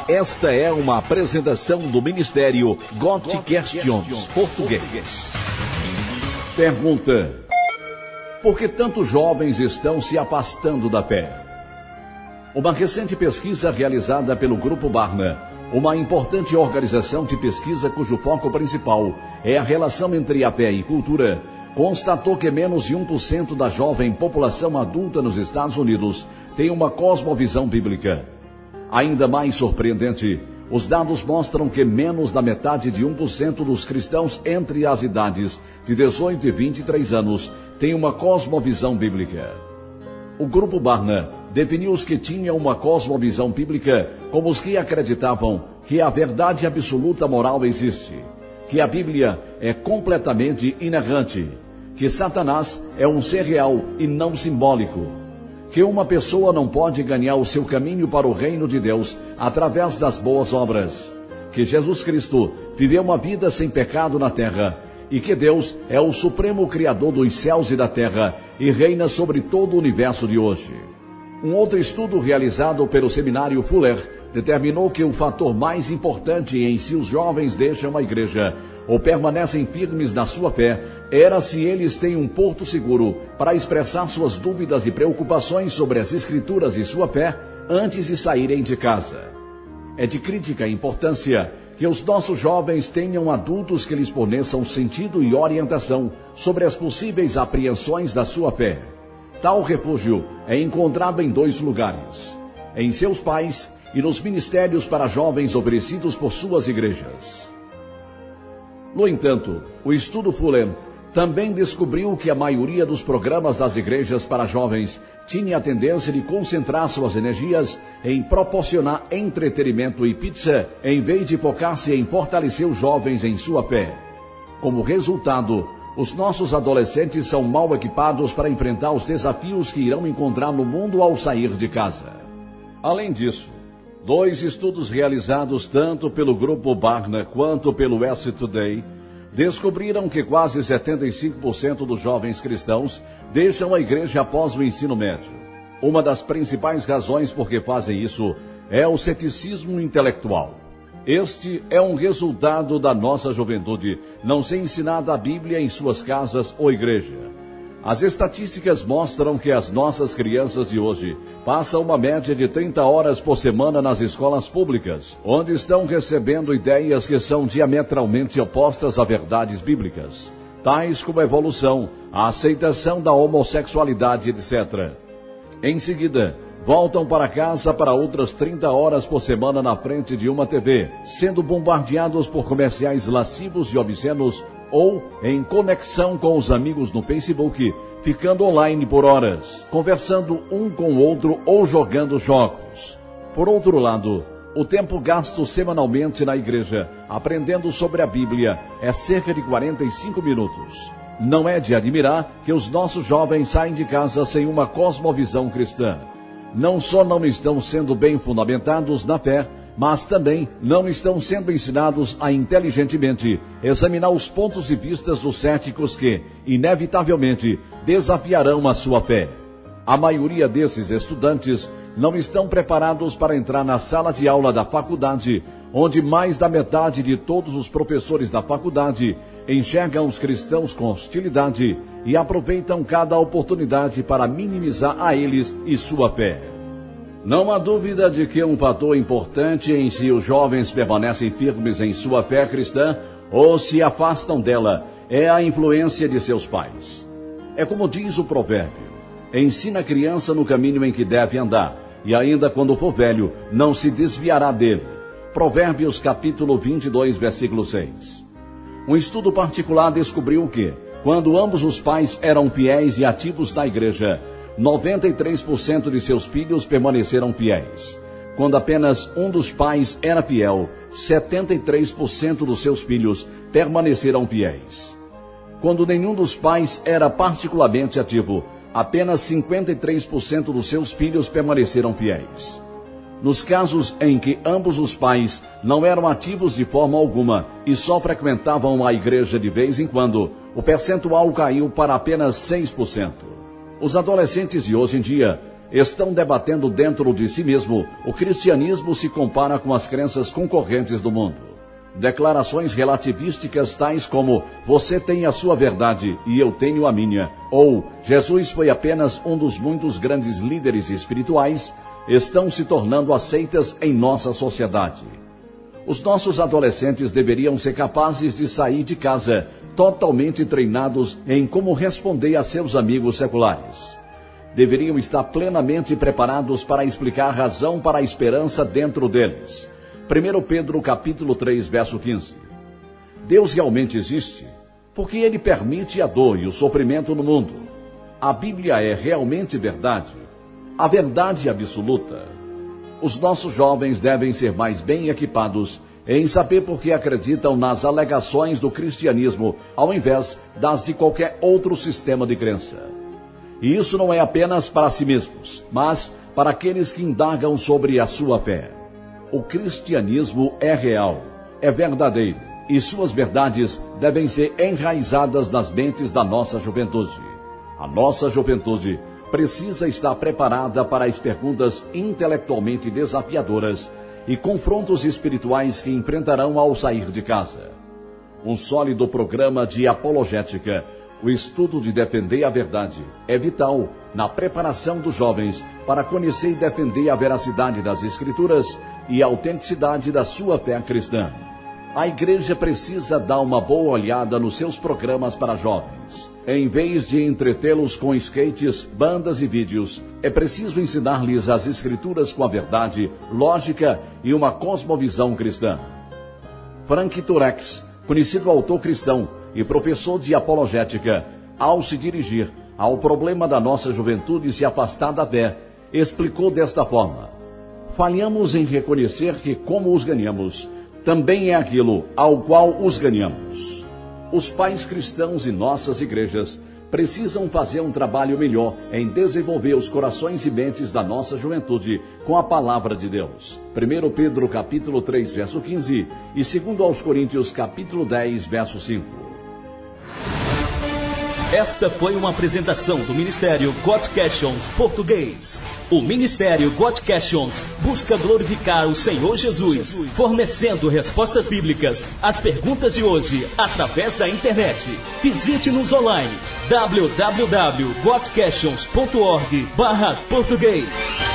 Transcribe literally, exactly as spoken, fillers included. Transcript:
Esta é uma apresentação do Ministério Got Questions Português. Pergunta: por que tantos jovens estão se afastando da fé? Uma recente pesquisa realizada pelo Grupo Barna, uma importante organização de pesquisa cujo foco principal é a relação entre a fé e cultura, constatou que menos de um por cento da jovem população adulta nos Estados Unidos tem uma cosmovisão bíblica. Ainda mais surpreendente, os dados mostram que menos da metade de um por cento dos cristãos entre as idades de dezoito e vinte e três anos tem uma cosmovisão bíblica. O Grupo Barna definiu os que tinham uma cosmovisão bíblica como os que acreditavam que a verdade absoluta moral existe, que a Bíblia é completamente inerrante, que Satanás é um ser real e não simbólico, que uma pessoa não pode ganhar o seu caminho para o reino de Deus através das boas obras, que Jesus Cristo viveu uma vida sem pecado na terra e que Deus é o supremo criador dos céus e da terra e reina sobre todo o universo de hoje. Um outro estudo realizado pelo seminário Fuller determinou que o fator mais importante em se os jovens deixam a igreja ou permanecem firmes na sua fé era se eles têm um porto seguro para expressar suas dúvidas e preocupações sobre as Escrituras e sua fé antes de saírem de casa. É de crítica importância que os nossos jovens tenham adultos que lhes forneçam sentido e orientação sobre as possíveis apreensões da sua fé. Tal refúgio é encontrado em dois lugares: em seus pais e nos ministérios para jovens oferecidos por suas igrejas. No entanto, o estudo Fuller também descobriu que a maioria dos programas das igrejas para jovens tinha a tendência de concentrar suas energias em proporcionar entretenimento e pizza, em vez de focar-se em fortalecer os jovens em sua fé. Como resultado, os nossos adolescentes são mal equipados para enfrentar os desafios que irão encontrar no mundo ao sair de casa. Além disso, dois estudos realizados tanto pelo Grupo Barna quanto pelo S Today descobriram que quase setenta e cinco por cento dos jovens cristãos deixam a igreja após o ensino médio. Uma das principais razões por que fazem isso é o ceticismo intelectual. Este é um resultado da nossa juventude não ser ensinada a Bíblia em suas casas ou igreja. As estatísticas mostram que as nossas crianças de hoje passam uma média de trinta horas por semana nas escolas públicas, onde estão recebendo ideias que são diametralmente opostas a verdades bíblicas, tais como a evolução, a aceitação da homossexualidade, etcétera. Em seguida, voltam para casa para outras trinta horas por semana na frente de uma T V, sendo bombardeados por comerciais lascivos e obscenos ou em conexão com os amigos no Facebook, ficando online por horas, conversando um com o outro ou jogando jogos. Por outro lado, o tempo gasto semanalmente na igreja, aprendendo sobre a Bíblia, é cerca de quarenta e cinco minutos. Não é de admirar que os nossos jovens saem de casa sem uma cosmovisão cristã. Não só não estão sendo bem fundamentados na fé, mas também não estão sendo ensinados a inteligentemente examinar os pontos de vista dos céticos que, inevitavelmente, desafiarão a sua fé. A maioria desses estudantes não estão preparados para entrar na sala de aula da faculdade, onde mais da metade de todos os professores da faculdade enxergam os cristãos com hostilidade e aproveitam cada oportunidade para minimizar a eles e sua fé. Não há dúvida de que um fator importante em se os jovens permanecem firmes em sua fé cristã ou se afastam dela é a influência de seus pais. É como diz o provérbio: ensina a criança no caminho em que deve andar, e ainda quando for velho, não se desviará dele. Provérbios capítulo vinte e dois, versículo seis. Um estudo particular descobriu que, quando ambos os pais eram fiéis e ativos na igreja, noventa e três por cento de seus filhos permaneceram fiéis. Quando apenas um dos pais era fiel, setenta e três por cento dos seus filhos permaneceram fiéis. Quando nenhum dos pais era particularmente ativo, apenas cinquenta e três por cento dos seus filhos permaneceram fiéis. Nos casos em que ambos os pais não eram ativos de forma alguma e só frequentavam a igreja de vez em quando, o percentual caiu para apenas seis por cento. Os adolescentes de hoje em dia estão debatendo dentro de si mesmo, o cristianismo se compara com as crenças concorrentes do mundo. Declarações relativísticas tais como você tem a sua verdade e eu tenho a minha, ou Jesus foi apenas um dos muitos grandes líderes espirituais, estão se tornando aceitas em nossa sociedade. Os nossos adolescentes deveriam ser capazes de sair de casa totalmente treinados em como responder a seus amigos seculares. Deveriam estar plenamente preparados para explicar a razão para a esperança dentro deles. primeiro Pedro capítulo três, verso quinze. Deus realmente existe, porque Ele permite a dor e o sofrimento no mundo. A Bíblia é realmente verdade, a verdade absoluta. Os nossos jovens devem ser mais bem equipados em saber por que acreditam nas alegações do cristianismo, ao invés das de qualquer outro sistema de crença. E isso não é apenas para si mesmos, mas para aqueles que indagam sobre a sua fé. O cristianismo é real, é verdadeiro, e suas verdades devem ser enraizadas nas mentes da nossa juventude. A nossa juventude precisa estar preparada para as perguntas intelectualmente desafiadoras e confrontos espirituais que enfrentarão ao sair de casa. Um sólido programa de apologética, o estudo de defender a verdade, é vital na preparação dos jovens para conhecer e defender a veracidade das Escrituras e a autenticidade da sua fé cristã. A igreja precisa dar uma boa olhada nos seus programas para jovens. Em vez de entretê-los com skates, bandas e vídeos, é preciso ensinar-lhes as Escrituras com a verdade, lógica e uma cosmovisão cristã. Frank Turex, conhecido autor cristão e professor de apologética, ao se dirigir ao problema da nossa juventude se afastar da fé, explicou desta forma: falhamos em reconhecer que como os ganhamos, também é aquilo ao qual os ganhamos. Os pais cristãos e nossas igrejas precisam fazer um trabalho melhor em desenvolver os corações e mentes da nossa juventude com a palavra de Deus. primeiro Pedro capítulo três, verso quinze e segundo aos Coríntios capítulo dez, verso cinco. Esta foi uma apresentação do Ministério God Questions Português. O Ministério God Questions busca glorificar o Senhor Jesus, fornecendo respostas bíblicas às perguntas de hoje através da internet. Visite-nos online w w w ponto god questions ponto org barra português.